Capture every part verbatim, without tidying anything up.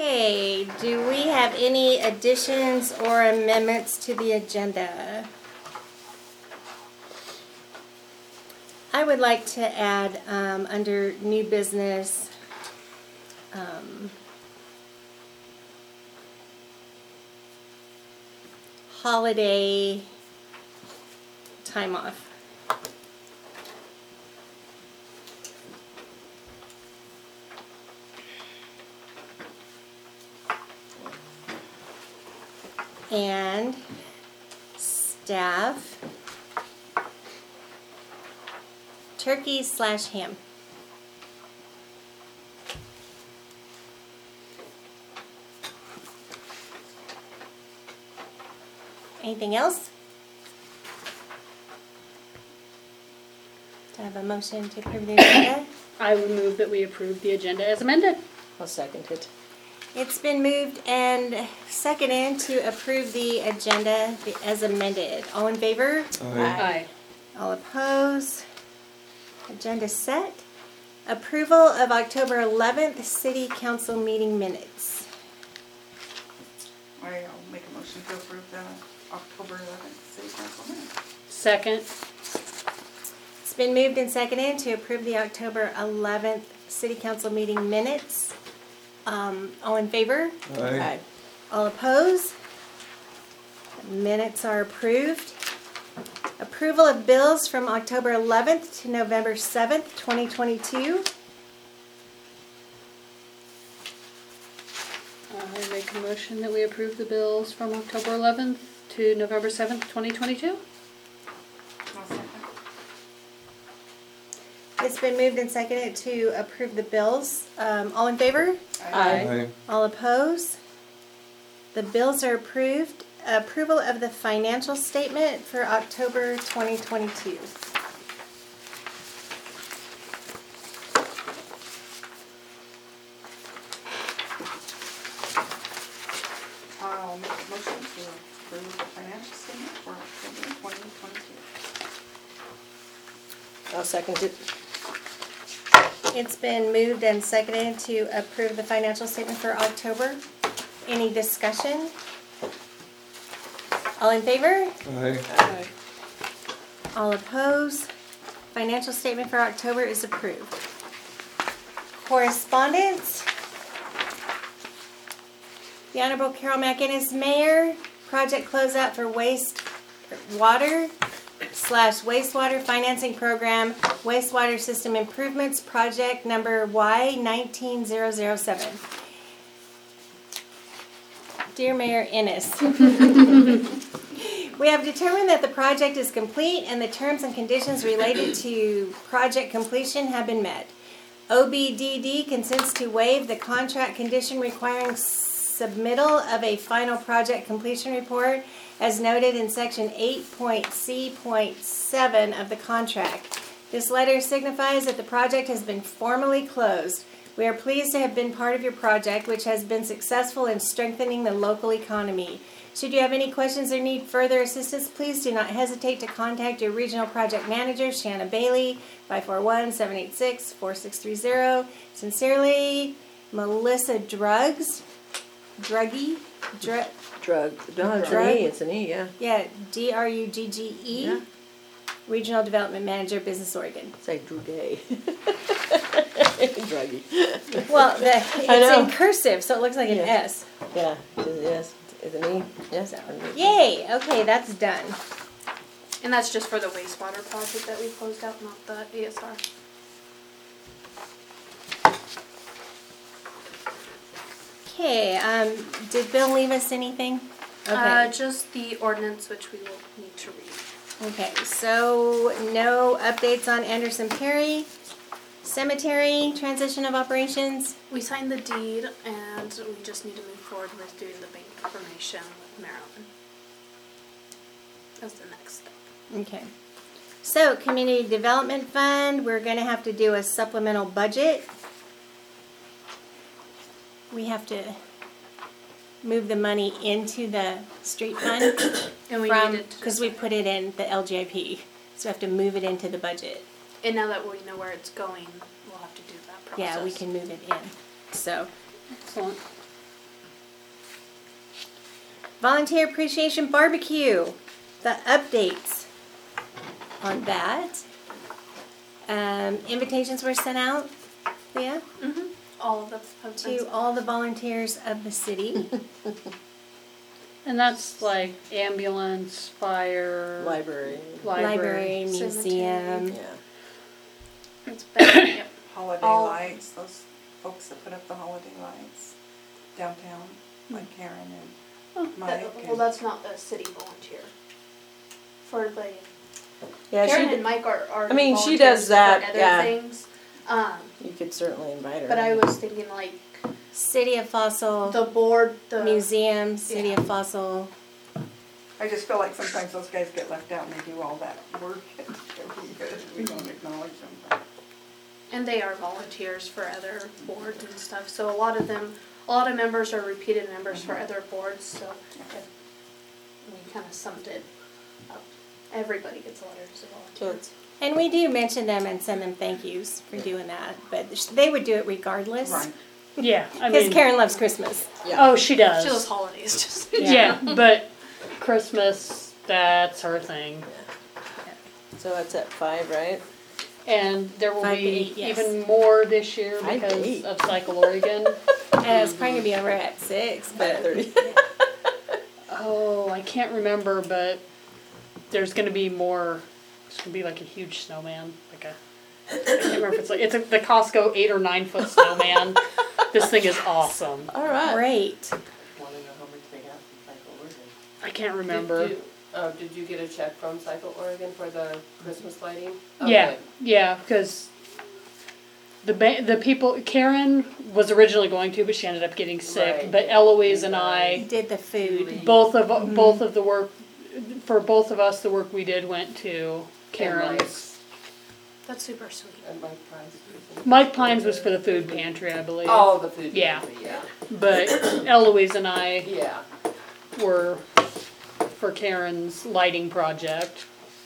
Okay, do we have any additions or amendments to the agenda? I would like to add um, under new business, um, holiday time off. And staff, turkey slash ham. Anything else? Do I have a motion to approve the agenda? I would move that we approve the agenda as amended. I'll second it. It's been moved and seconded to approve the agenda as amended. All in favor? Aye. All opposed? Agenda set. Approval of October eleventh City Council meeting minutes. I'll make a motion to approve the October eleventh City Council minutes. Second. It's been moved and seconded to approve the October eleventh City Council meeting minutes. Um, all in favor? Aye. All opposed? The minutes are approved. Approval of bills from October eleventh to November seventh, twenty twenty-two. I make a motion that we approve the bills from October eleventh to November seventh, twenty twenty-two. I'll second. It's been moved and seconded to approve the bills. Um, all in favor? Aye. All opposed? The bills are approved. Approval of the financial statement for October twenty twenty-two. I'll make a motion to approve the financial statement for October twenty twenty-two. I'll second it. It's been moved and seconded to approve the financial statement for October. Any discussion? All in favor? Aye. Aye. All opposed? Financial statement for October is approved. Correspondence. The Honorable Carol McInnes, Mayor, project closeout for waste water slash wastewater financing program, wastewater system improvements project number Y nineteen zero zero seven. Dear Mayor Innes, we have determined that the project is complete and the terms and conditions related to project completion have been met. O B D D consents to waive the contract condition requiring submittal of a final project completion report as noted in section eight point C point seven of the contract. This letter signifies that the project has been formally closed. We are pleased to have been part of your project, which has been successful in strengthening the local economy. Should you have any questions or need further assistance, please do not hesitate to contact your regional project manager, Shanna Bailey, five four one, seven eight six, four six three zero. Sincerely, Melissa Drugs. Druggy? Dr- Drug. No, it's Drug? an E. It's an E, yeah. yeah, D R U G G E. Yeah. Regional Development Manager, Business Oregon. Say Drugay. Druggy. Well, the, I it's know. in cursive, so it looks like an Yeah. S. Yeah. Yes. It's an E. Yes. Yay! Okay, that's done. And that's just for the wastewater project that we closed out, not the A S R. Okay, um, did Bill leave us anything? Okay. Uh, just the ordinance, which we will need to read. Okay, so no updates on Anderson Perry Cemetery transition of operations. We signed the deed, and we just need to move forward with doing the bank information with Maryland. That's the next step. Okay. So, Community Development Fund, we're going to have to do a supplemental budget. We have to move the money into the street fund And we from, needed to because we put it in the L G I P. So we have to move it into the budget. And now that we know where it's going, we'll have to do that process. Yeah, we can move it in. So, Excellent. Volunteer Appreciation Barbecue, the updates on that. Um, invitations were sent out, Leah, Mm-hmm. All of them have been to all the volunteers of the city. And that's like ambulance, fire, Library, Library, Cemetery. museum. yeah. It's been, yep. Holiday All- lights, those folks that put up the holiday lights downtown, like Karen and Mike. That- Well, and- that's not a city volunteer. For the, Yeah, Karen she, and Mike are, are I mean, she volunteers does that, for other yeah. things. Um, you could certainly invite her. but I was thinking like City of Fossil, the board, the. museum, City yeah. of Fossil. I just feel like sometimes those guys get left out and they do all that work and we don't acknowledge them. And they are volunteers for other boards and stuff, so a lot of them, a lot of members are repeated members for other boards, so if we kinda summed it up. Everybody gets a letter as a So volunteer. it's, And we do mention them and send them thank yous for doing that, but they would do it regardless. Right. Yeah, I Because mean, Karen loves Christmas. yeah. oh, she does. She loves holidays, just. Yeah, but Christmas, that's her thing. So it's at five, right? And there will Five to be eight, yes. even more this year Five to because eight. of Cycle Oregon. And it's probably gonna be over at six, Five but thirty. Oh, I can't remember, but there's gonna be more. It's gonna be like a huge snowman, like a. I can't remember if it's like it's a, the Costco eight or nine foot snowman. This thing is awesome. All right. great. Want to know how much they got from Cycle Oregon? I can't remember. Did you, oh, did you get a check from Cycle Oregon for the Christmas lighting? Yeah, Okay. yeah, because the ba- the people Karen was originally going to, but she ended up getting sick. Right. But Eloise and I, Did the food. both of both of the work for both of us, the work we did went to Karen's. Mike's. That's super sweet. And Mike Price. Mike Pines was for the food pantry, I believe. Oh, the food Yeah. pantry, yeah. But Eloise and I Yeah. were for Karen's lighting project.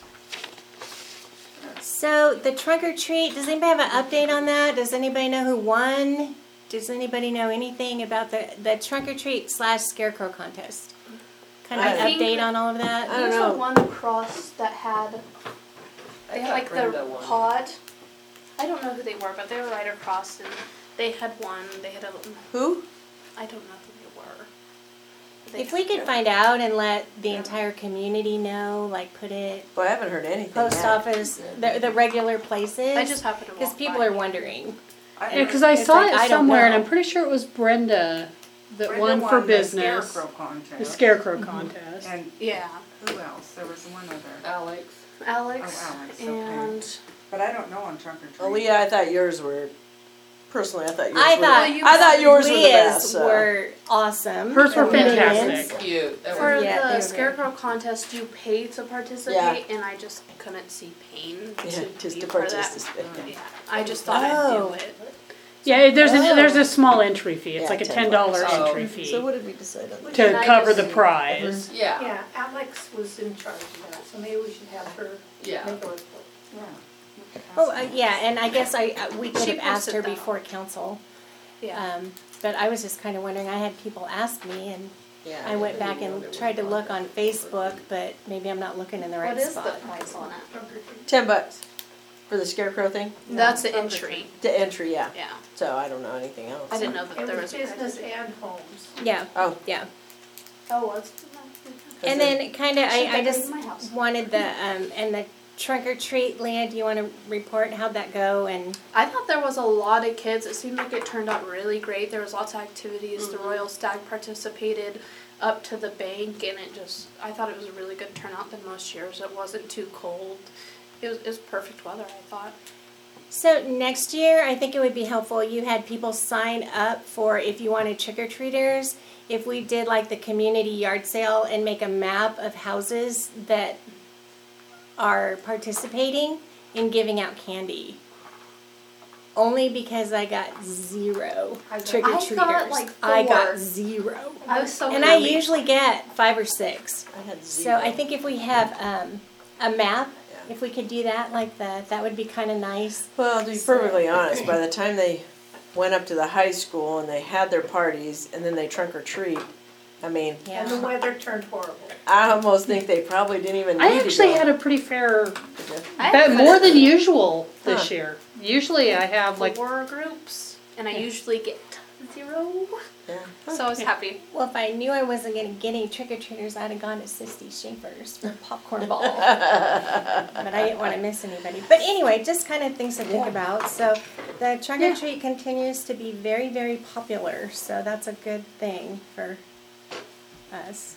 So the trunk or treat, does anybody have an update on that? Does anybody know who won? Does anybody know anything about the, the trunk or treat slash scarecrow contest? Kind of I an think- update on all of that? I don't There's know. the one across that had, I they had thought like Brenda the won. pod. I don't know who they were, but they were right across and they had one, they had a, Who? I don't know who they were. They If we could find out and let the entire community know, like put it, Boy, I haven't heard anything post yet. office, the, the regular places. I just happened to walk Because people by. are wondering. I Yeah, because I It's saw like, it I don't somewhere, and know. I'm pretty sure it was Brenda that Brenda won for the business. Scarecrow The contest. scarecrow contest. And Yeah, who else? There was one other. Alex. Alex, Oh, Alex, okay. and But I don't know on trunk or treat. Oh, Leah, I thought yours were. Personally, I thought yours I were. thought the, I thought yours were the Leah's best. so. were awesome. Hers were Or Leah's. fantastic. Cute. That for was, Yeah, they the were scarecrow contest, you pay to participate, and I just couldn't see pain Yeah, to just be to a part of that. participate. Yeah, I just thought Oh. I'd do it. Yeah, there's a Oh. there's a small entry fee. It's Yeah, like a ten ten dollar bucks. Oh. entry fee So what did we decide on? to And I cover just- the prize. yeah. Yeah, Alex was in charge of that, so maybe we should have her Yeah. make a report. Yeah. Oh, uh, yeah, and I guess I, uh, we could She have asked posted her that. before council. Yeah. Um, but I was just kind of wondering, I had people ask me and Yeah. I went back and tried to look on Facebook, but maybe I'm not looking in the right What is the spot. price on it? Ten bucks for the scarecrow thing. That's the entry. The entry, yeah. Yeah. So I don't know anything else. I didn't know that It there was was a business price. and homes. Yeah, Oh, yeah. Oh, was And then kind of, I, I Should just decorate my house. wanted the, um, and the trunk or treat, Leah, do you want to report how'd that go? And I thought there was a lot of kids. It seemed like it turned out really great. There was lots of activities. The Royal Stag participated up to the bank, and it just, I thought it was a really good turnout than most years. It wasn't too cold. It was, it was perfect weather, I thought. so next year, I think it would be helpful, you had people sign up for if you wanted trick-or-treaters, if we did like the community yard sale and make a map of houses that are participating in giving out candy. Only because I got zero I got- trick-or-treaters. I got, like, I got four. zero. I was so And I happy. usually get five or six. I had So zero. I think if we have um, a map, Yeah. if we could do that like that, that would be kind of nice. Well, to be perfectly honest, by the time they went up to the high school and they had their parties and then they trunk or treat, I mean, And the Yeah. weather turned horrible. I almost think they probably didn't even need I to actually go. had a pretty fair, I bet have more than usual this Huh. year. Usually I have like, four groups, and I Yeah. usually get zero. Yeah. So I was happy. Well, if I knew I wasn't going to get any trick or treaters, I'd have gone to Sisty Schaefer's for popcorn ball. But I didn't want to miss anybody. But anyway, just kind of things to think about. So the trunk or treat continues to be very, very popular. So that's a good thing for us.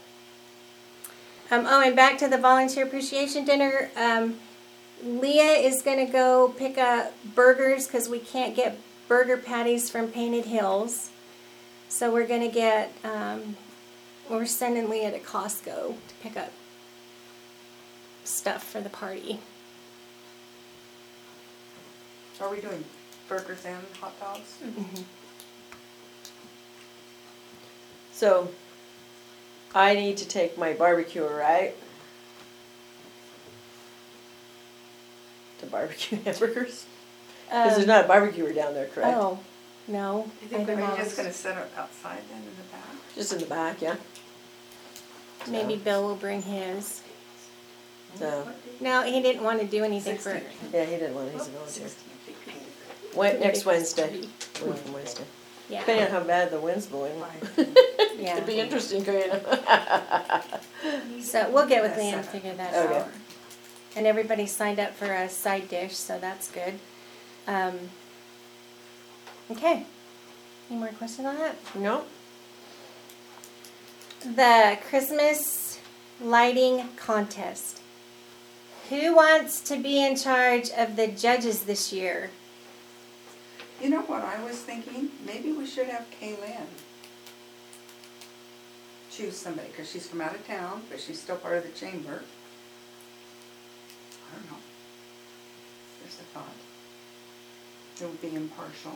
Um, oh, and back to the volunteer appreciation dinner. Um, Leah is going to go pick up burgers because we can't get burger patties from Painted Hills. So we're going to get, um, we're sending Leah to Costco to pick up stuff for the party. Are we doing burgers and hot dogs? So, I need to take my barbecuer, right? To barbecue hamburgers? Because there's Um, not a barbecuer down there, correct? Oh, no. I think I Are don't you know. just gonna set it outside then in the back? Just in the back, yeah. Maybe Bill will bring his. So, No, he didn't want to do anything for it. yeah, he didn't want it, he's a volunteer. Wed- next Wednesday, week from Wednesday. Depending Yeah. on how bad the wind's blowing. Yeah. It'd be interesting, going. So we'll get with Leah and figure that Okay. out. And everybody signed up for a side dish, so that's good. Um, okay. Any more questions on that? No? The Christmas lighting contest. Who wants to be in charge of the judges this year? You know what I was thinking? Maybe we should have Kaylin choose somebody, because she's from out of town, but she's still part of the chamber. I don't know. There's a thought. It would be impartial.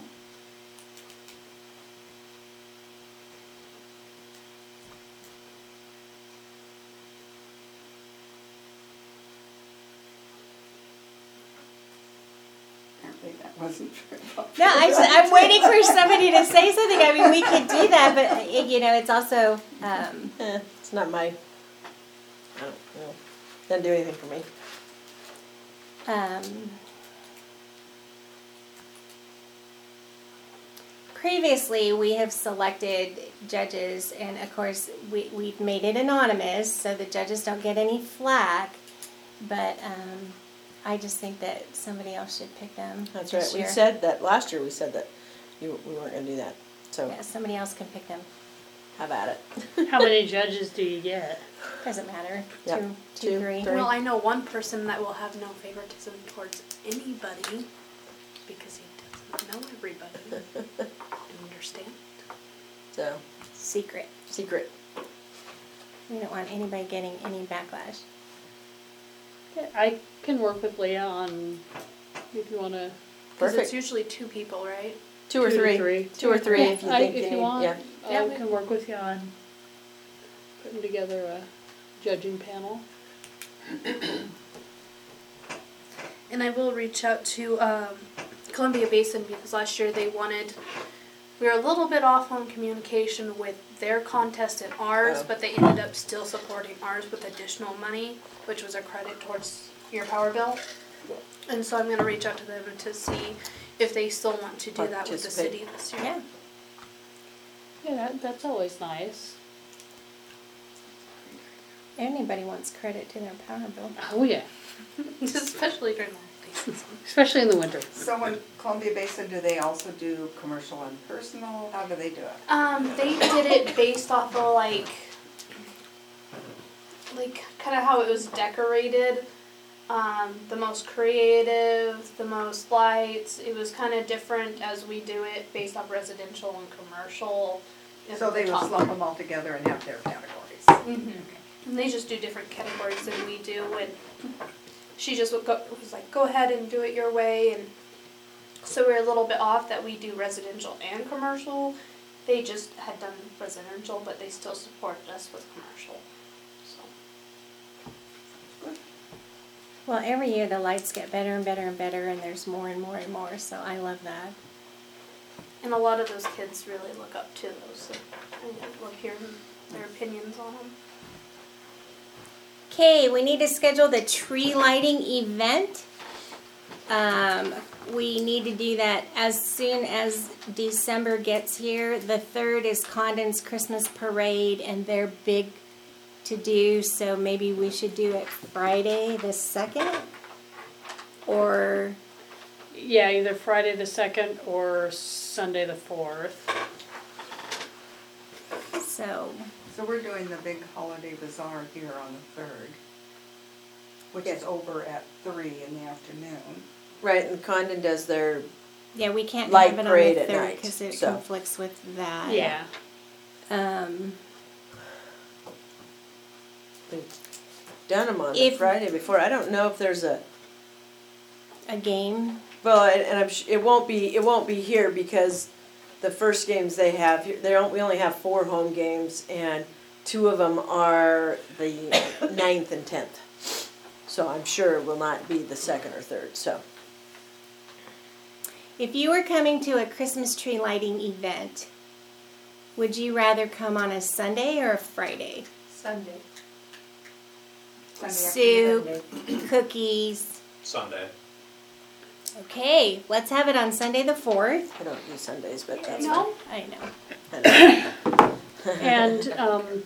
Apparently that wasn't very popular. No, I just, I'm waiting for somebody to say something. I mean, we could do that, but uh, you know, it's also um, Eh, it's not my, I don't know. Doesn't do anything for me. um, previously we have selected judges, and of course we we've made it anonymous, so the judges don't get any flack. But um, I just think that somebody else should pick them. That's this right. We year. said that, last year we said that you, we weren't gonna do that. So, Yeah, somebody else can pick them. have at it. how many judges do you get? Doesn't matter. Yep. Two, two, Two, three. three. Well, I know one person that will have no favoritism towards anybody because he doesn't know everybody and understand. So, Secret. secret. We don't want anybody getting any backlash. Yeah, I can work with Leah on if you want to. Because it's Perfect. usually two people, right? Two or three. Two or three if you think you If need, you want, yeah. I Yeah. can work with you on putting together a judging panel. And I will reach out to um, Columbia Basin because last year they wanted, we were a little bit off on communication with their contest and ours, Oh. but they ended up still supporting ours with additional money, which was a credit towards your power bill. And so I'm going to reach out to them to see if they still want to do that with the Participate. city this year. Yeah. Yeah, that, that's always nice. Anybody wants credit to their power bill. Oh yeah, Especially during the holidays. especially in the winter. So in Columbia Basin, do they also do commercial and personal? How do they do it? Um, they did it based off of like, like kind of how it was decorated. Um, the most creative, the most lights. It was kind of different as we do it based off residential and commercial. is So what they the would top- slump them all together and have their categories. Mhm. And they just do different categories than we do. And she just would go, was like, go ahead and do it your way. And so we're a little bit off that we do residential and commercial. They just had done residential, but they still supported us with commercial. So. Well, every year the lights get better and better and better, and there's more and more and more, so I love that. And a lot of those kids really look up to those that I live here in their opinions on them. Okay, we need to schedule the tree lighting event. Um, we need to do that as soon as December gets here. The third is Condon's Christmas Parade, and they're big to do, so maybe we should do it Friday the second? Or, Yeah, either Friday the second or Sunday the fourth. so, So we're doing the big holiday bazaar here on the third, which is Yeah. over at three in the afternoon. Right, and Condon does their, yeah, we can't Light have it on parade the at third night, because it so. conflicts with that. Yeah. Um, we've done them on the If- Friday before. I don't know if there's a, a game. well, and, and I'm, sh- it won't be, it won't be here because the first games they have, here- they don't, we only have four home games and two of them are the ninth and tenth. So I'm sure it will not be the second or third, so. If you were coming to a Christmas tree lighting event, would you rather come on a Sunday or a Friday? Sunday. Sunday afternoon. Soup, cookies. Sunday. Okay, let's have it on Sunday the fourth. I don't do Sundays, but that's No? I know. fine. And um,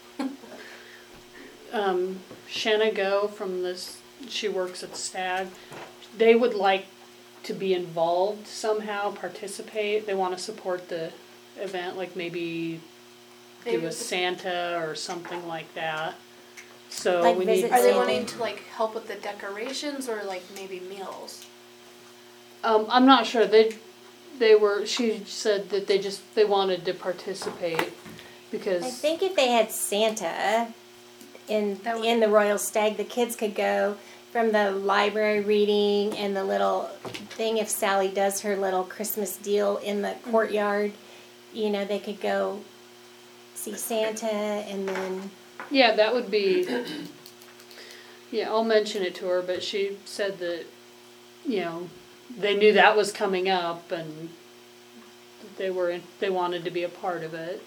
um, Shanna Go from this, she works at Stag. They would like to be involved somehow, participate. They want to support the event, like maybe do Maybe a with- Santa or something like that. So Like we need. visit Are they Santa. wanting to like help with the decorations or like maybe meals? Um, I'm not sure. They, they were. She said that they just they wanted to participate because. I think if they had Santa in That would- in the Royal Stag, the kids could go from the library reading and the little thing. If Sally does her little Christmas deal in the courtyard, you know, they could go see Santa and then. Yeah, that would be. Yeah, I'll mention it to her, but she said that, you know, they knew that was coming up and they were they wanted to be a part of it.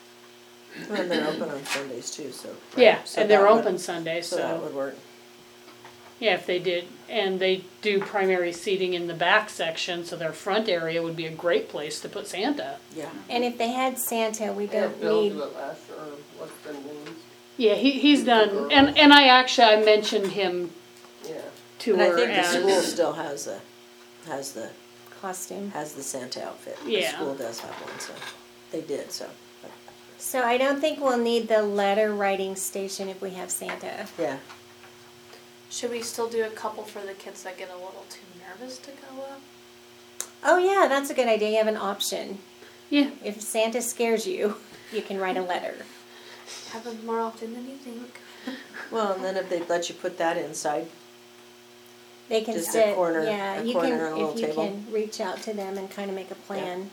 And they're open on Sundays too, so. Yeah, So and they're that would- open Sunday, So that so would work. yeah, if they did, and they do primary seating in the back section, so their front area would be a great place to put Santa. Yeah. And if they had Santa, we Had don't Bill need. do it last year, or what's their names? Yeah, he he's done, and and I actually I mentioned him Yeah. to And I her think the as school still has the, has the, Costume. has the Santa outfit. The Yeah. school does have one, so, they did, so, So I don't think we'll need the letter writing station if we have Santa. yeah. Should we still do a couple for the kids that get a little too nervous to go up? Oh yeah, that's a good idea. You have an option. yeah. If Santa scares you, you can write a letter. Happens more often than you think. Well, and then if they'd let you put that inside, They can Just a sit. corner- yeah, a you corner can and a little if you table. can reach out to them and kind of make a plan.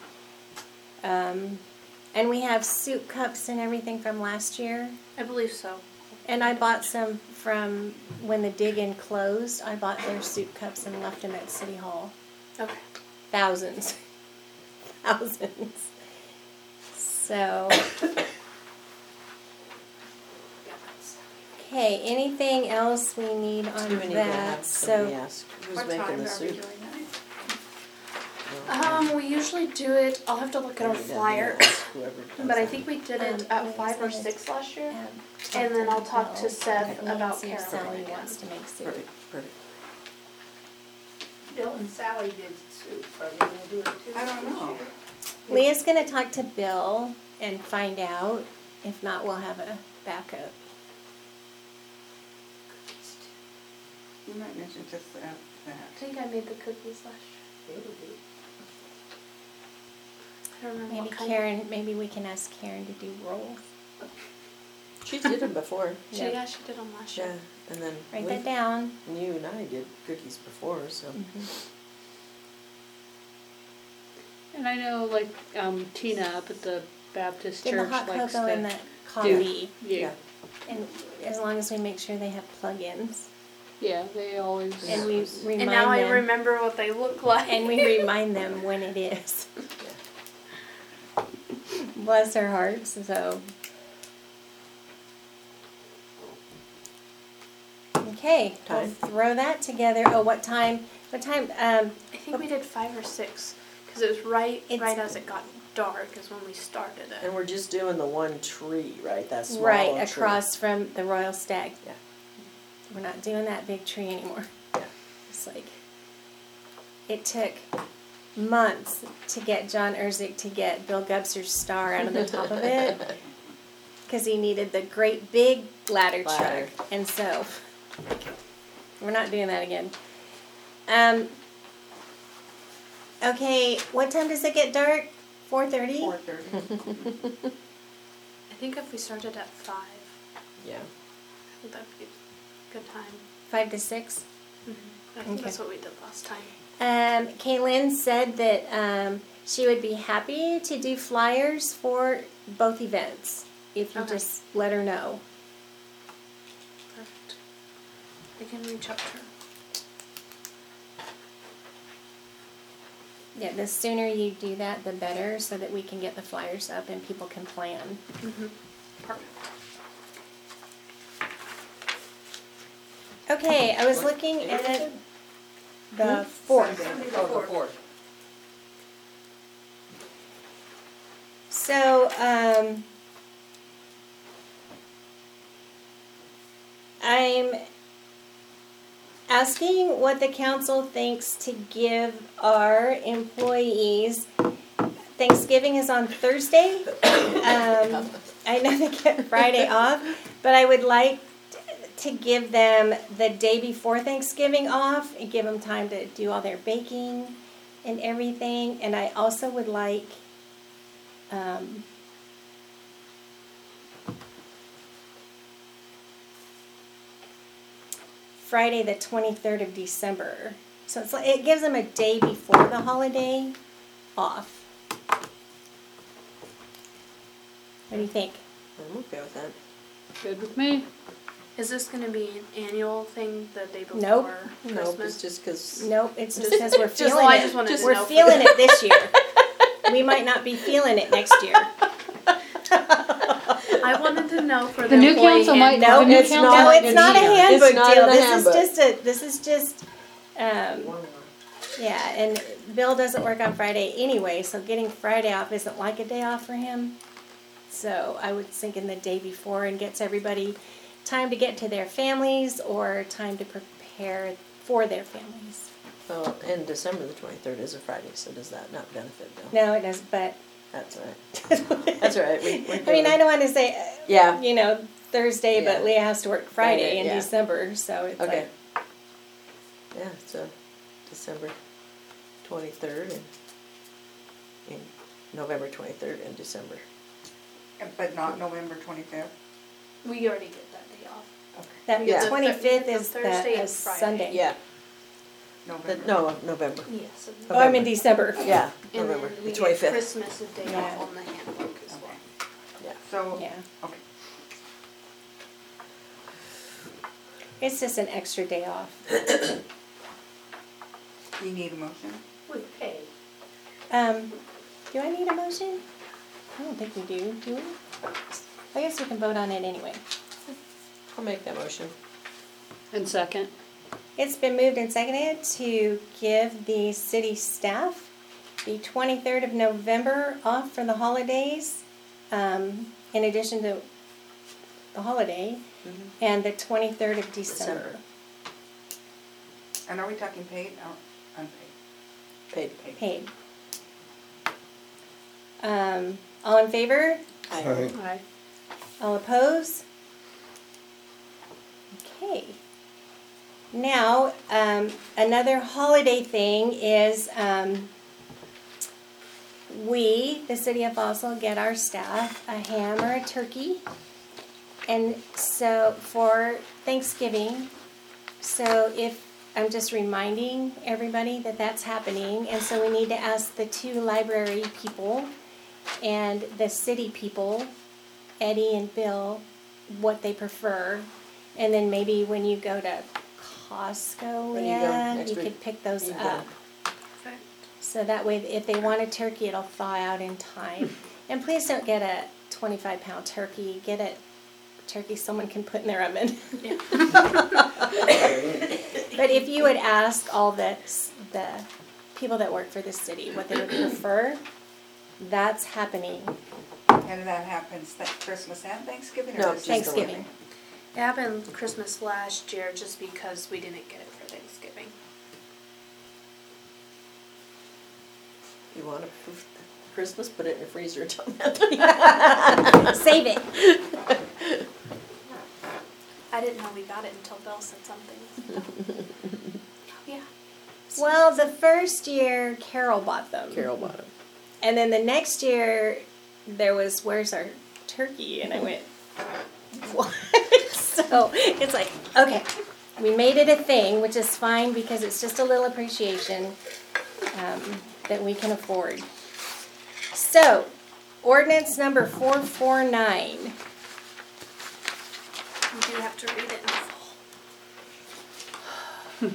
Um, and we have soup cups and everything from last year. I believe so. And I bought some from when the dig-in closed. I bought their soup cups and left them at City Hall. Okay. Thousands. Thousands. So. Okay, anything else we need on we need to that? have somebody So, ask, who's What making time the are we soup? doing that? Um, we usually do it. I'll have to look at our We need to flyer, ask whoever does but I that. think we did it Um, at wait, five or isn't it- six last year. um, And then I'll talk to Bill, Seth Nancy about or Carol Sally again. wants to make soup. Perfect, perfect. Bill and Sally did soup, are they gonna do it too? I don't know. Leah's gonna talk to Bill and find out. If not, we'll have a backup. You might mention just that, I that. think I made the cookies last year. I don't remember Maybe what kind. Karen, maybe we can ask Karen to do rolls. She did them before, She, Yeah. yeah, she did them last yeah, year. and then Write we, that down. you and I did cookies before, so. And I know, like, um, Tina up at the Baptist Did the Church hot likes cocoa to and the coffee. Yeah, And as long as we make sure they have plug-ins. yeah, they always. And we remind And now I them. remember what they look like. And we remind them when it is. Bless their hearts, so. Okay, we'll Time. throw that together. Oh, what time? What time? Um, I think we did five or six, because it was right, It's- right as it got dark is when we started it. And we're just doing the one tree, right? That small right tree. across from the Royal Stag. Yeah. We're not doing that big tree anymore. Yeah. It's like, it took months to get John Erzik to get Bill Gubser's star out of the top of it. Because he needed the great big ladder, Ladder. truck. And so, we're not doing that again. Um, okay, what time does it get dark? four thirty? Four thirty. I think if we started at five, Yeah. I think that'd be a good time. five to six? I think Okay. that's what we did last time. Um, Kaylin said that um, she would be happy to do flyers for both events if you Okay. just let her know. Perfect. I can reach out to her. Yeah, the sooner you do that, the better, so that we can get the flyers up and people can plan. Perfect. Okay, I was looking at the fourth. Sunday the Oh, the fourth. fourth. So, um, I'm asking what the council thinks to give our employees. Thanksgiving is on Thursday. Um, I know they get Friday off, but I would like to give them the day before Thanksgiving off and give them time to do all their baking and everything. And I also would like um, Friday the twenty-third of December. So it's like, it gives them a day before the holiday off. What do you think? I'm okay with that. Good with me. Is this going to be an annual thing the day before Nope. Christmas? Nope, it's just because. Nope, it's just because we're Just- feeling well, I it. just wanted to we're know for feeling the- it this year. We might not be feeling it next year. I wanted to know for the, The new employee council might- handbook. No, The new it's council not- no, might it's do not a neither. handbook It's not deal. in the This handbook. is just a. This is just. Um, yeah, and Bill doesn't work on Friday anyway, so getting Friday off isn't like a day off for him. So I would think in the day before and gets everybody time to get to their families or time to prepare for their families. Well, and December the twenty-third is a Friday, so does that not benefit Bill? No, it does, but. That's all right. That's all right. We, we're I mean, I doing- don't want to say, uh, Yeah. you know, Thursday, Yeah. but Leah has to work Friday, Friday, in yeah. December, so it's Okay. like, Yeah, so December twenty-third and, and November twenty-third and December. But not November twenty-fifth. We already get that day off. Okay. that Yeah. the twenty-fifth The is Thursday the, and is Friday. Sunday. Yeah, the, November. no, November. Yes. Oh, I'm in December. Yeah, And November, then the we get twenty-fifth. Christmas a day Yeah. off on the handbook as well. Yeah. So, Yeah, okay. it's just an extra day off. You need a motion? We pay. Um, do I need a motion? I don't think we do, do we? I guess we can vote on it anyway. I'll make that motion. And second. It's been moved and seconded to give the city staff the twenty-third of November off for the holidays, um, in addition to the holiday, and the twenty-third of December. December. And are we talking paid or unpaid? Paid. Paid. Um, all in favor? Aye. Aye. All opposed? Okay. Now, um, another holiday thing is, um, we, the city of Fossil, get our staff a ham or a turkey. And so for Thanksgiving, so if, I'm just reminding everybody that that's happening. And so we need to ask the two library people and the city people, Eddie and Bill, what they prefer. And then maybe when you go to Costco, When you go Leah, next you week, could pick those you can. up. Perfect. So that way, if they want a turkey, it'll thaw out in time. And please don't get a twenty-five pound turkey. Get it turkey someone can put in their oven. Yeah. But if you would ask all the, the people that work for the city what they would prefer, that's happening. And that happens that Christmas and Thanksgiving or No, just Thanksgiving. It happened Christmas last year just because we didn't get it for Thanksgiving. You want to Christmas, put it in your freezer until Save it. I didn't know we got it until Bill said something. Oh, yeah. Well, the first year Carol bought them. Carol bought them. And then the next year there was, where's our turkey? And I went, what? So it's like, okay, we made it a thing, which is fine because it's just a little appreciation um, that we can afford. So, ordinance number four four nine. You do have to read it in full.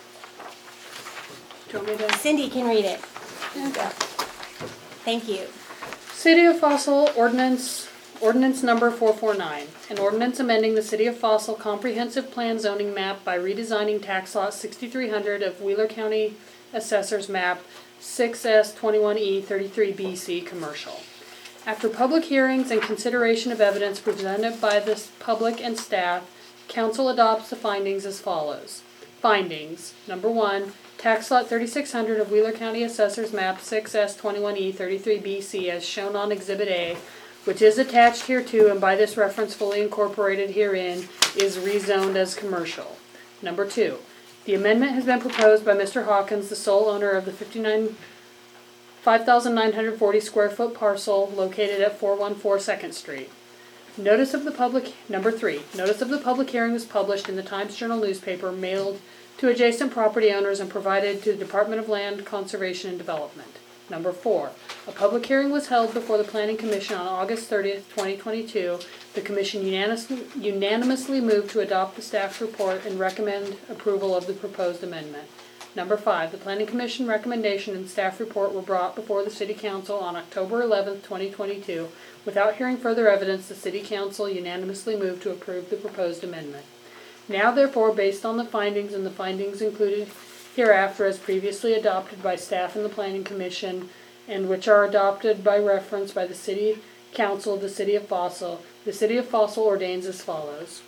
Do you want me to? Cindy can read it. Yeah. Thank you. City of Fossil ordinance, ordinance number four four nine. An ordinance amending the City of Fossil comprehensive plan zoning map by redesigning tax lot sixty-three hundred of Wheeler County Assessor's map six S twenty-one E thirty-three B C commercial. After public hearings and consideration of evidence presented by the public and staff, council adopts the findings as follows. Findings. Number one, tax lot thirty-six hundred of Wheeler County Assessor's map six S twenty-one E thirty-three B C as shown on Exhibit A, which is attached hereto and by this reference fully incorporated herein, is rezoned as commercial. Number two, the amendment has been proposed by Mister Hawkins, the sole owner of the fifty-nine, five thousand nine hundred forty square foot parcel located at four one four Second Street. Notice of the public, number three, notice of the public hearing was published in the Times Journal newspaper, mailed to adjacent property owners and provided to the Department of Land Conservation and Development. Number four, a public hearing was held before the Planning Commission on August thirtieth, twenty twenty-two. The Commission unanimously, unanimously moved to adopt the staff's report and recommend approval of the proposed amendment. Number five, the Planning Commission recommendation and staff report were brought before the City Council on October eleventh, twenty twenty-two. Without hearing further evidence, the City Council unanimously moved to approve the proposed amendment. Now, therefore, based on the findings and the findings included hereafter as previously adopted by staff and the Planning Commission, and which are adopted by reference by the City Council of the City of Fossil, the City of Fossil ordains as follows.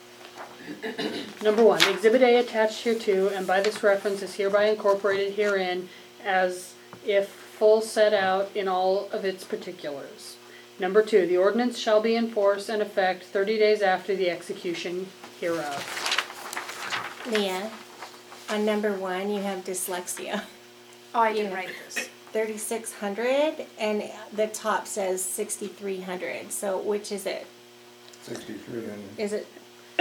Number one, Exhibit A attached hereto, and by this reference is hereby incorporated herein as if full set out in all of its particulars. Number two, the ordinance shall be in force and effect thirty days after the execution hereof. Leah, on number one you have dyslexia. Oh, I didn't write this. thirty-six hundred and the top says sixty-three hundred. So which is it? Sixty-three hundred. Is it?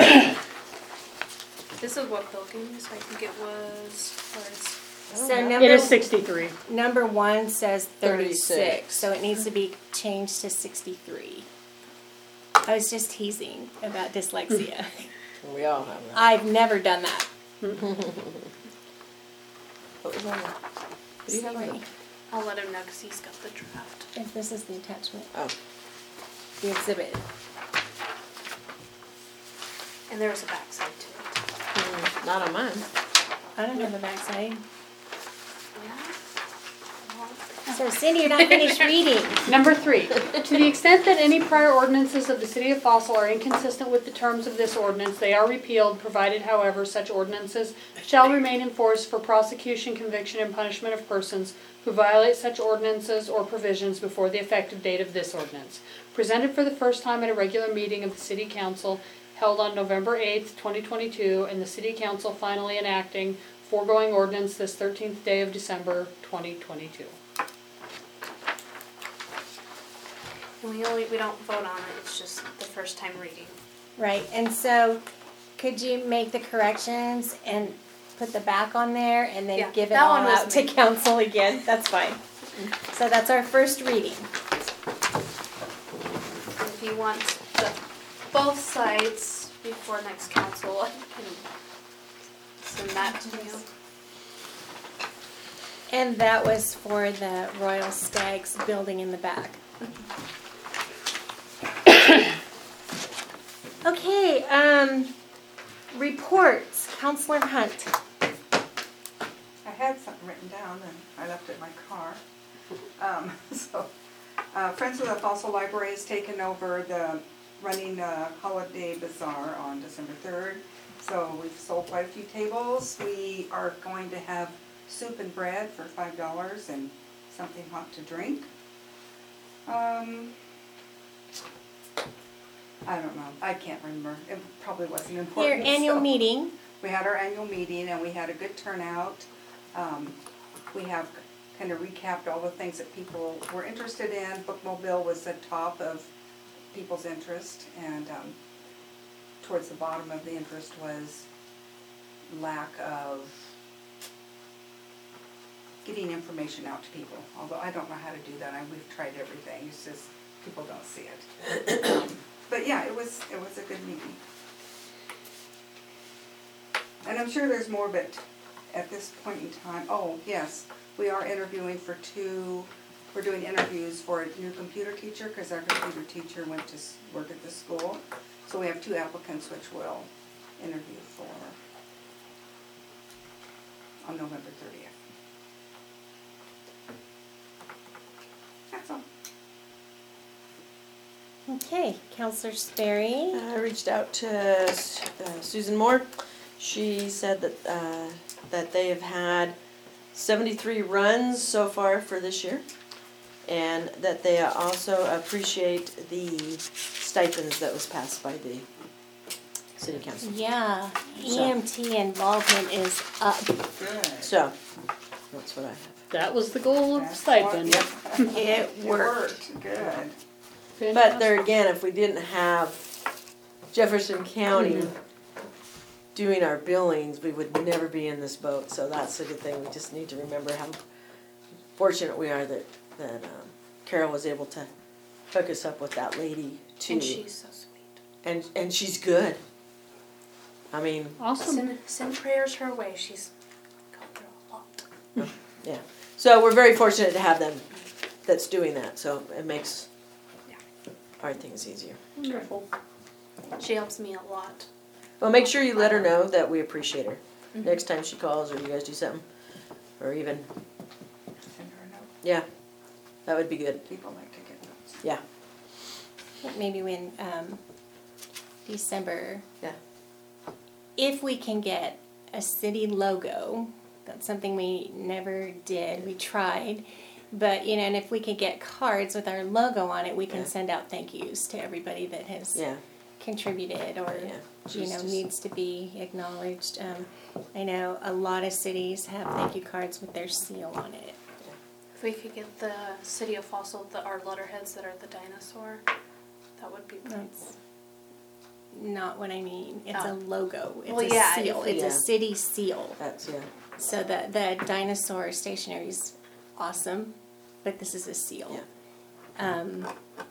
This is what Bill gave me, so I think it was, or it's, So number, It is sixty-three. number one says thirty-six, thirty-six. so it needs to be changed to sixty-three. I was just teasing about dyslexia. We all have that. I've never done that. What was on that? Do you have Sorry. it? I'll let him know because he's got the draft. If this is the attachment, Oh, the exhibit. And there was a backside to it. mm, not on mine. I don't have a backside. Yeah. So Cindy, you're not finished reading. Number three, to the extent that any prior ordinances of the City of Fossil are inconsistent with the terms of this ordinance, they are repealed, provided, however, such ordinances shall remain in force for prosecution, conviction, and punishment of persons who violate such ordinances or provisions before the effective date of this ordinance. Presented for the first time at a regular meeting of the City Council held on November eighth, twenty twenty-two, and the City Council finally enacting foregoing ordinance this thirteenth day of December, twenty twenty-two. And we only, we don't vote on it, it's just the first time reading. Right, and so could you make the corrections and put the back on there and then Yeah, give it that all one was out to me. council again? That's fine. So that's our first reading. If you want the, both sides before next council, I can send that to you. And that was for the Royal Stags building in the back. Okay, um, reports, Counselor Hunt. I had something written down and I left it in my car. Um, so, uh, Friends of the Fossil Library has taken over the running the holiday bazaar on December third. So we've sold quite a few tables. We are going to have soup and bread for five dollars and something hot to drink. Um, I don't know. I can't remember. It probably wasn't Your important. annual so. meeting. We had our annual meeting and we had a good turnout. Um, we have kind of recapped all the things that people were interested in. Bookmobile was the top of people's interest, and um, towards the bottom of the interest was lack of getting information out to people. Although I don't know how to do that. I, we've tried everything. It's just people don't see it. Um, but yeah, it was it was a good meeting. And I'm sure there's more, but at this point in time, oh, yes, we are interviewing for two, we're doing interviews for a new computer teacher, because our computer teacher went to s- work at the school. So we have two applicants which we'll interview for on November thirtieth. That's all. Okay, Counselor Sperry. I reached out to uh, Susan Moore. She said that, uh, that they have had seventy-three runs so far for this year, and that they also appreciate the stipends that was passed by the city council. Yeah, E So. M T involvement is up. Good. So, that's what I have. That was the goal of the That's what- stipend. Yep. It It worked. worked, good. But there again, if we didn't have Jefferson County doing our billings, we would never be in this boat. So that's a good thing. We just need to remember how fortunate we are that, that um, Carol was able to hook us up with that lady too. And she's so sweet. And, and she's good. I mean, Awesome. Send, send prayers her way. She's going through a lot. yeah. So we're very fortunate to have them that's doing that. So it makes our things easier. Wonderful. She helps me a lot. Well, make sure you let her know that we appreciate her. Mhm. Next time she calls or you guys do something. Or even, Send her a note. yeah, that would be good. People like to get notes. Yeah. Maybe when, um, December. Yeah. If we can get a city logo, that's something we never did. We tried. But, you know, and if we could get cards with our logo on it, we can Yeah. send out thank yous to everybody that has Yeah. contributed or, Yeah. you know, Just- needs to be acknowledged. Um, I know a lot of cities have thank you cards with their seal on it. If we could get the City of Fossil, the, our letterheads that are the dinosaur, that would be pretty That's not what I mean. It's Oh. a logo. It's Well, a yeah, seal. if It's we- a city seal. That's, yeah. So the the dinosaur stationery is awesome, but this is a seal. Um,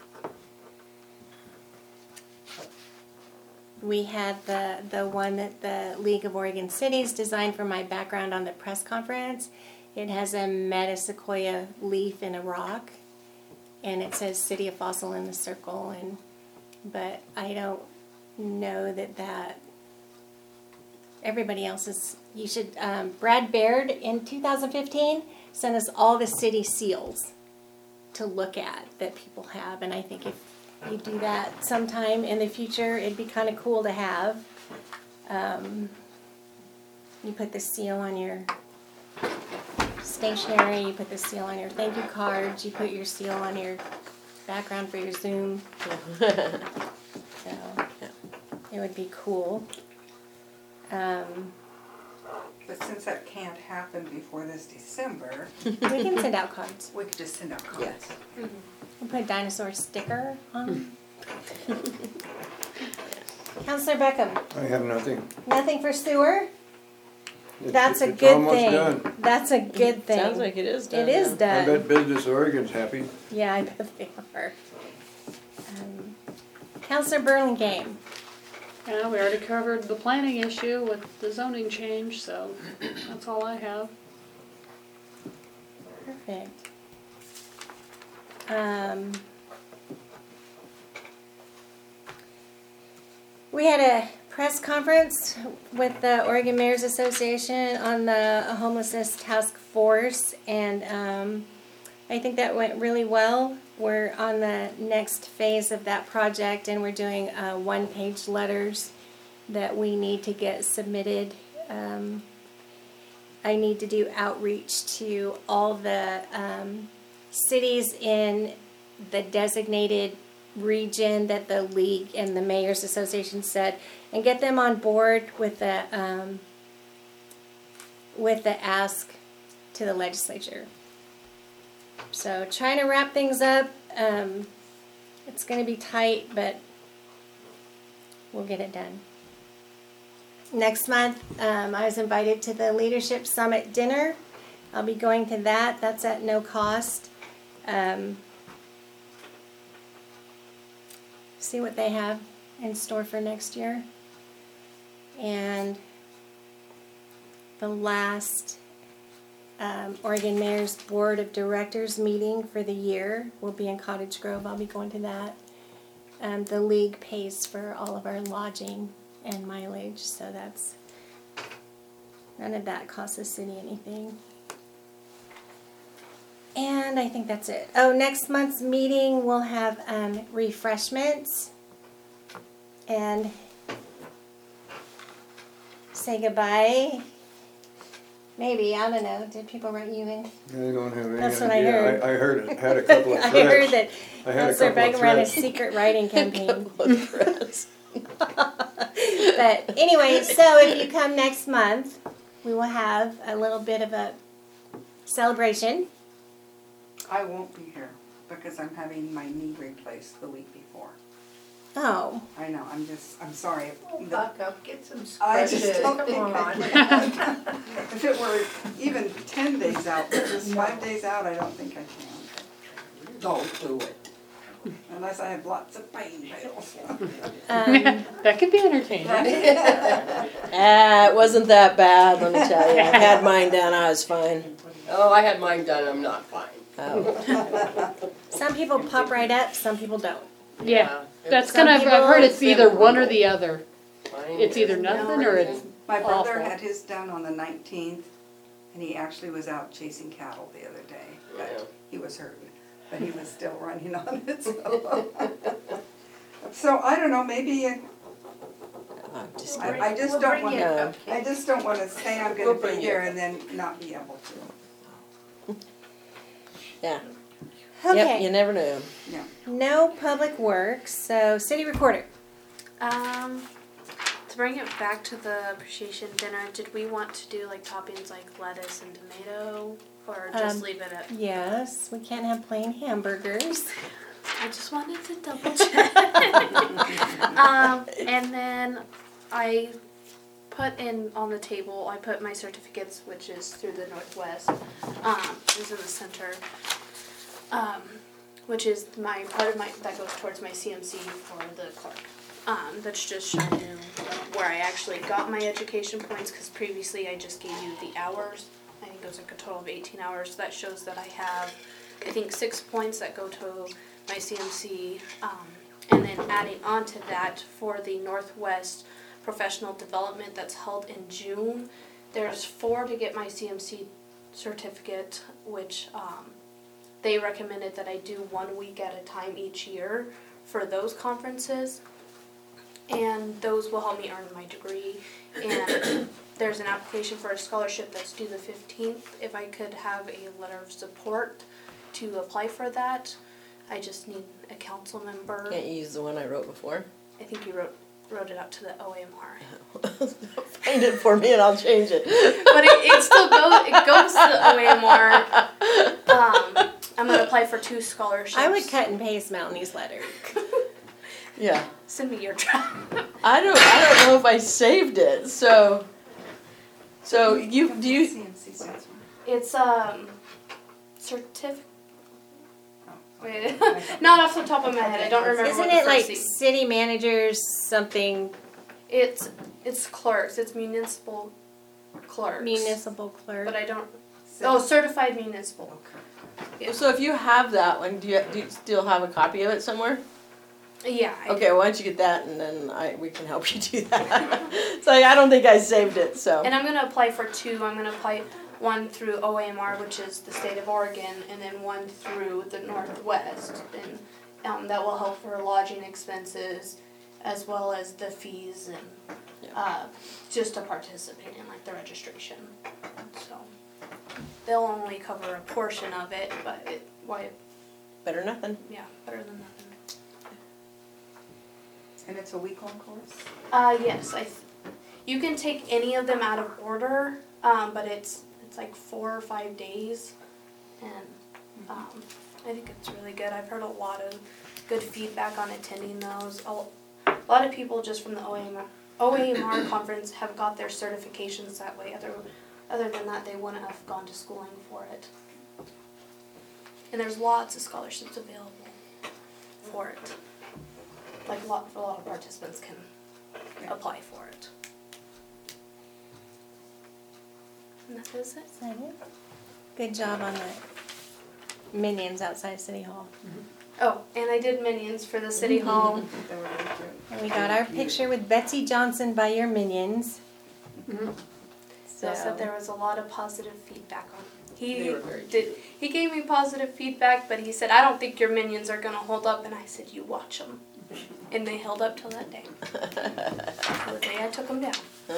we had the the one that the League of Oregon Cities designed for my background on the press conference. It has a metasequoia leaf in a rock, and it says City of Fossil in the circle. And but I don't know that that everybody else is. You should. Um, Brad Baird in two thousand fifteen sent us all the city seals to look at that people have, and I think if you do that sometime in the future, it'd be kind of cool to have. Um, you put the seal on your stationery, you put the seal on your thank you cards, you put your seal on your background for your Zoom. So it would be cool. Um, But since that can't happen before this December, we can send out cards. we could just send out cards. Yes. We'll put a dinosaur sticker on. Counselor Beckham, I have nothing. nothing for sewer? It's- That's a it's good almost thing. done. That's a good thing. Sounds like it is done. It is now. I done. bet Business Oregon's happy. Yeah, I bet they are. Um, Counselor Burlingame. Yeah, we already covered the planning issue with the zoning change, so that's all I have. Perfect. Um, We had a press conference with the Oregon Mayors Association on the homelessness task force, and um, I think that went really well. We're on the next phase of that project, and we're doing uh, one-page letters that we need to get submitted. Um, I need to do outreach to all the um, cities in the designated region that the league and the Mayors Association said, and get them on board with the um, with the ask to the legislature. So trying to wrap things up. Um, it's going to be tight, but we'll get it done. Next month, um, I was invited to the Leadership Summit dinner. I'll be going to that. That's at no cost. Um, see what they have in store for next year. And the last um, Oregon Mayor's Board of Directors meeting for the year will be in Cottage Grove. I'll be going to that. Um, the league pays for all of our lodging and mileage, so that's, none of that costs the city anything. And I think that's it. Oh, next month's meeting we'll have um, refreshments and say goodbye. Maybe, I don't know. Did people write you in? I don't have any That's what I idea. heard. I, I heard it, had a couple of I threats. heard that I had a Councilor couple of Beck ran a threats. secret writing campaign. Threats. But anyway, so if you come next month, we will have a little bit of a celebration. I won't be here because I'm having my knee replaced the week before. Oh, I know, I'm just, I'm sorry. Oh, The- buck up, get some I scratches, just don't come think on. I If it were even ten days out, but just five days out, I don't think I can. Don't do it. Unless I have lots of pain pills. um, That could be entertaining. Ah, it wasn't that bad, let me tell you. I had mine done, I was fine. Oh, I had mine done, I'm not fine. Oh. some people pop right up, some people don't. Yeah, that's Some kind of, I've people- heard it's either one or the other. Mine It's either is- nothing or it's My brother awful. had his done on the nineteenth, and he actually was out chasing cattle the other day. Yeah. But he was hurt, but he was still running on it, so. So, I don't know, maybe, uh, I'm just I, kidding. I just We'll don't bring want you a Yeah. I cupcake. just don't wanna say I'm We'll gonna bring be you. here and then not be able to. Yeah. Okay. Yep, you never know. No public works, so city recorder. Um, to bring it back to the appreciation dinner, did we want to do like toppings like lettuce and tomato, or just Um, leave it at? Yes, we can't have plain hamburgers. I just wanted to double check. um, and then I put in on the table, I put my certificates, which is through the Northwest, um, is in the center, um, which is my, part of my, that goes towards my C M C for the clerk. Um, that's just showing you where I actually got my education points, because previously I just gave you the hours. I think it was like a total of eighteen hours. That shows that I have, I think, six points that go to my C M C, um, and then adding on to that for the Northwest Professional Development that's held in June, there's four to get my C M C certificate, which um, they recommended that I do one week at a time each year for those conferences, and those will help me earn my degree. And there's an application for a scholarship that's due the fifteenth. If I could have a letter of support to apply for that, I just need a council member. Can't you use the one I wrote before? I think you wrote wrote it up to the O A M R. Find it for me and I'll change it. But it, it still goes it goes to the O A M R. Um, I'm gonna apply for two scholarships. I would cut and paste Melanie's letter. Yeah. Send me your draft. I don't I don't know if I saved it, so so you do you C M C stands for? It's um certificate. Oh, Wait, not off the top of my head. I don't remember. Isn't what the it like first C- city managers something It's it's clerks. It's municipal clerks. municipal clerk? But I don't. Oh, certified municipal. Okay. Yeah. so if you have that one, do you do you still have a copy of it somewhere? Yeah. I- Okay, why don't you get that and then I, we can help you do that. So I don't think I saved it, so. And I'm gonna apply for two. I'm gonna apply one through O A M R, which is the state of Oregon, and then one through the Northwest, and um, that will help for lodging expenses, as well as the fees and Yeah. uh, just to participate in like the registration. So they'll only cover a portion of it, but it why Better nothing. yeah better than nothing. And it's a week-long course? Uh, yes, I. Th- you can take any of them out of order, um, but it's it's like four or five days, and um, I think it's really good. I've heard a lot of good feedback on attending those. A, a lot of people just from the O A M R, O A M R conference have got their certifications that way. Other other than that, they wouldn't have gone to schooling for it. And there's lots of scholarships available for it. Like a lot, a lot of participants can apply for it. And that is it. Is that it? Good job on the minions outside City Hall. Oh, and I did minions for the city hall. They were really cute. And we got our picture with Betsy Johnson by your minions. Mm-hmm. So, so there was a lot of positive feedback on. He They were very did. He gave me positive feedback, but he said, "I don't think your minions are gonna hold up." And I said, "You watch them," and they held up till that day. Till the day I took them down.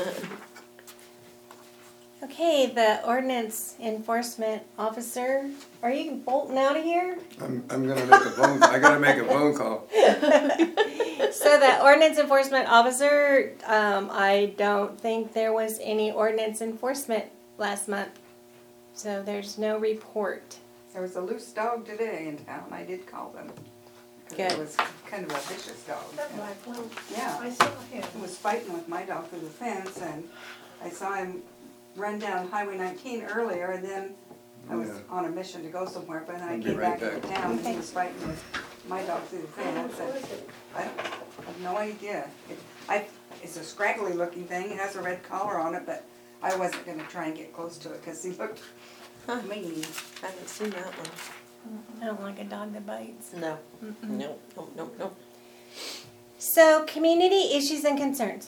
Okay, the ordinance enforcement officer, are you bolting out of here? I'm, I'm gonna make a phone, I gotta make a phone call. So the ordinance enforcement officer, um, I don't think there was any ordinance enforcement last month. So there's no report. There was a loose dog today in town, I did call them. 'Cause Good. It was kind of a vicious dog. That black one, Yeah. I saw him. He was fighting with my dog through the fence, and I saw him run down Highway nineteen earlier, and then I was Yeah. on a mission to go somewhere, but then I I'll be came right back into back. town, and he was fighting with my dog through the fence, What and was it? I don't, I have no idea. It, I, it's a scraggly looking thing, it has a red collar on it, but I wasn't gonna try and get close to it, cause he looked Huh. mean. I haven't seen that one. I don't like a dog that bites. No, no, no, no, no. So community issues and concerns.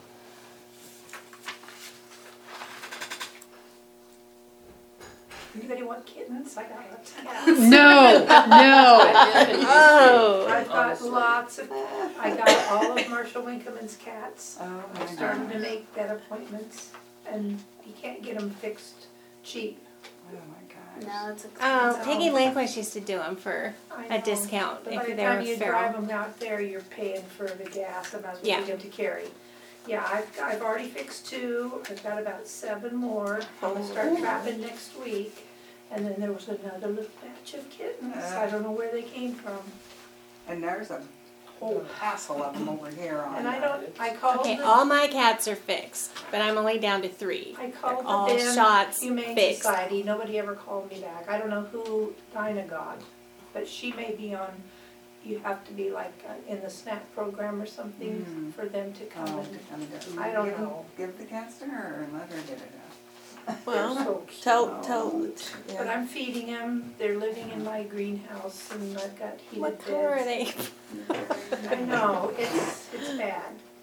Anybody want kittens? I got lots of cats. No, no. Oh. I've got lots of, I got all of Marshall Winkeman's cats. Oh I'm my starting to gosh. make vet appointments, and you can't get them fixed cheap. Oh my gosh. No, it's a. Oh, Peggy Lanquist used to do them for I a know, discount But if by the they were time you drive feral. them out there, you're paying for the gas, and that's Yeah. what you get to carry. Yeah, I've, I've already fixed two, I've got about seven more, I'm gonna start trapping next week. And then there was another little batch of kittens, I don't know where they came from. And there's a whole hassle of them over here on. And I uh, don't, I called Okay, the, all my cats are fixed, but I'm only down to three. I called They're all the Ben shots Humane fixed. Society, nobody ever called me back. I don't know who Dinah got, but she may be on, you have to be like uh, in the SNAP program or something Mhm. for them to come Oh, and. to come and get- I don't give 'em- know. Give the cats to her and let her get it out. Well, So cute. tell, tell, But yeah. I'm feeding them, they're living in my greenhouse and I've got heated What color are beds. they? I know, it's, it's bad.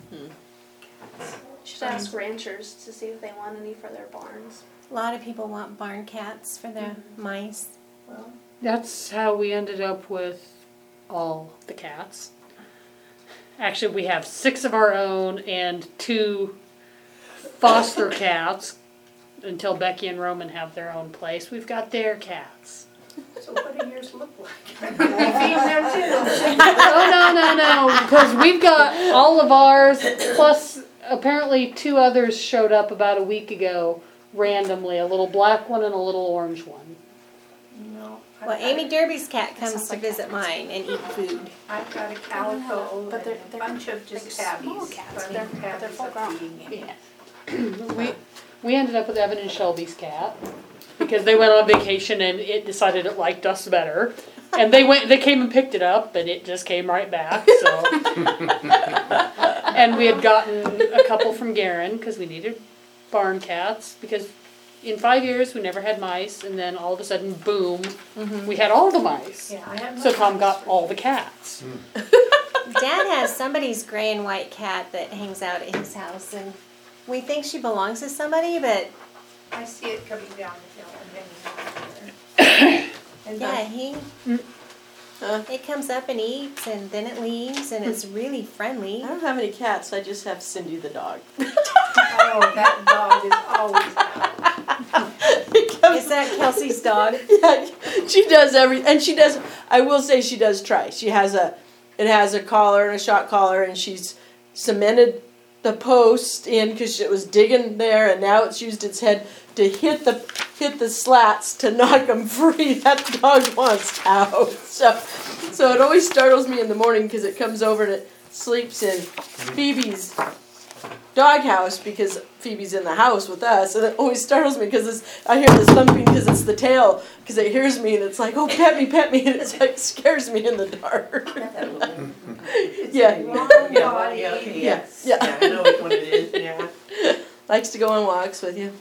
Should ask ranchers to see if they want any for their barns. A lot of people want barn cats for the mice. Well, That's how we ended up with all the cats. Actually, we have six of our own and two foster cats until Becky and Roman have their own place. We've got their cats. so what do yours look like? I feed them too. Oh, no, no, no, because we've got all of ours, plus apparently two others showed up about a week ago randomly, a little black one and a little orange one. No. I've Well, got- Amy Derby's cat comes sounds to like visit mine and eat food. I've got a calico But and they're- a they're bunch of just like tabbies. small cats, bunny they're- they're tabbies full I'm grown. feeding it. We, we ended up with Evan and Shelby's cat because they went on vacation and it decided it liked us better. And they went, they came and picked it up and it just came right back, so. And we had gotten a couple from Garen because we needed barn cats because in five years we never had mice and then all of a sudden, boom, we had all the mice. Yeah, I have. So no Tom got mice. all the cats. Dad has somebody's gray and white cat that hangs out at his house, and we think she belongs to somebody, but I see it coming down the hill and hanging out there. And yeah, the- he Huh? it comes up and eats, and then it leaves, and it's really friendly. I don't have any cats. I just have Cindy the dog. Oh, that dog is always out. It comes- Is that Kelsey's dog? Yeah, she does every, and she does. I will say she does try. She has a, it has a collar and a shock collar, and she's cemented the post in because it was digging there, and now it's used its head to hit the hit the slats to knock them free. That dog wants out. So, so it always startles me in the morning because it comes over and it sleeps in Phoebe's doghouse because Phoebe's in the house with us, and it always startles me because I hear this thumping because it's the tail, because it hears me and it's like, oh, pet me, pet me, and it's like scares me in the dark. Yeah, Long Yeah, body. yeah, okay, yeah, yes. yeah. Yeah, I know which one it is, yeah. Likes to go on walks with you.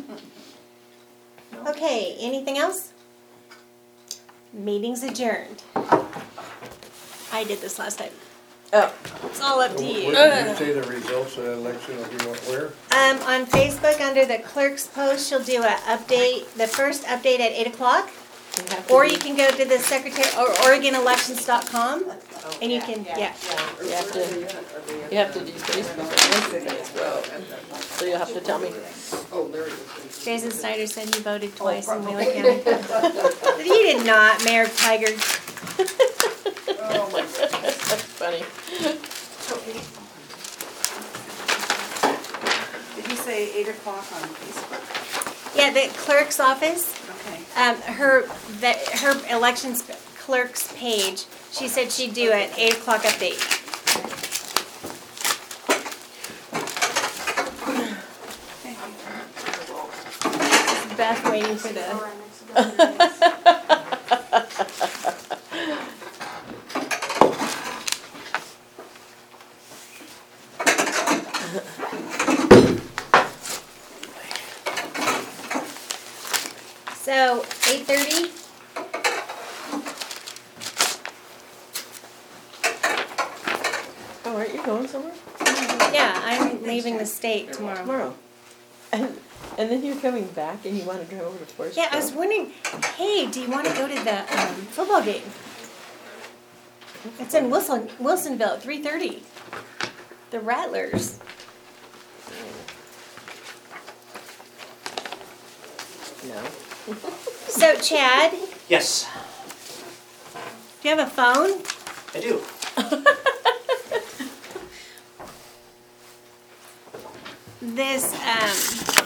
Okay, anything else? Meeting's adjourned. I did this last time. Oh, It's all up to What you. did you say the results of the election will be where? Um, on Facebook, under the clerk's post, she'll do a update, the first update at eight o'clock. you have to Or do- you can go to the secretary, or Oregon Elections dot com, and you can, yeah. You have to, you have to do Facebook and Instagram as well. So you'll have to tell me. Jason Snyder said he voted twice in Wheeler County. You did not, Mayor Tiger. Oh my goodness. That's funny. Did you say eight o'clock on Facebook? Yeah, the clerk's office, Okay. um, her, the, her elections clerk's page, she said she'd do an eight o'clock update. Beth waiting for the, so, eight thirty? Oh, aren't you going somewhere? Yeah, I'm leaving the state tomorrow. Tomorrow. And, and then you're coming back and you want to drive over to Forest Yeah, I Grove? was wondering, hey, do you want to go to the um, football game? It's in Wilson, Wilsonville at three thirty. The Rattlers. No. So, Chad, Yes, do you have a phone? I do. This, um,